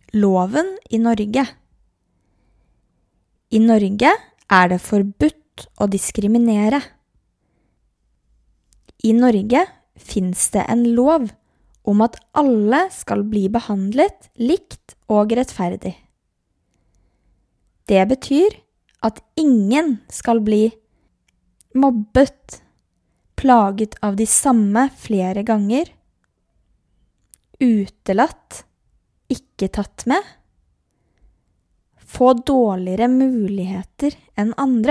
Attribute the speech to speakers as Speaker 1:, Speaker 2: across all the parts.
Speaker 1: loven i Norge. I Norge er det forbudt å diskriminere. I Norge finnes det en lov om at alle skal bli behandlet likt og rettferdig. Det betyr at ingen skal bli mobbet, plaget av de samme flere ganger, utelatt, ikke tatt med, få dårligere muligheter enn andre.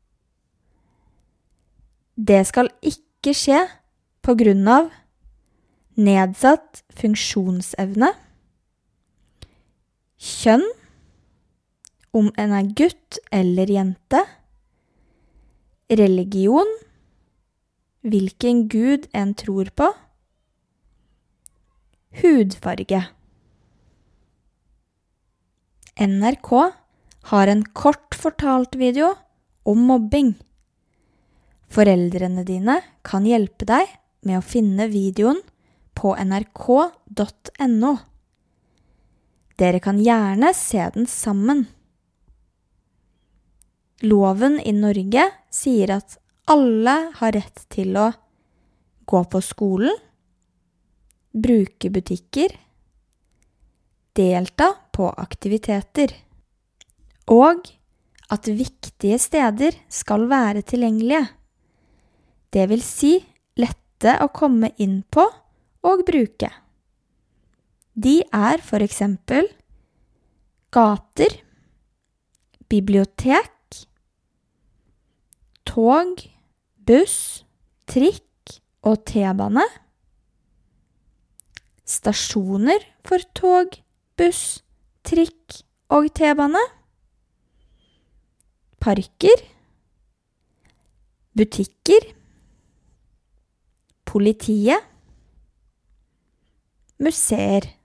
Speaker 1: Det skal ikke skje på grunn av nedsatt funksjonsevne, kjønn, om en er gutt eller jente, religion, hvilken gud en tror på, hudfarge. NRK har en kort fortalt video om mobbing. Foreldrene dine kan hjelpe deg med å finne videoen på nrk.no. Dere kan gjerne se den sammen. Loven i Norge sier at alle har rett til å gå på skolen, bruke butikker, delta på aktiviteter, og at viktige steder skal være tilgjengelige. Det vil si lette å komme inn på og bruke. De er for eksempel gater, bibliotek, tog, buss, trikk og T-bane, stasjoner for tog, buss, trikk og T-bane, parker, butikker, politiet, museer.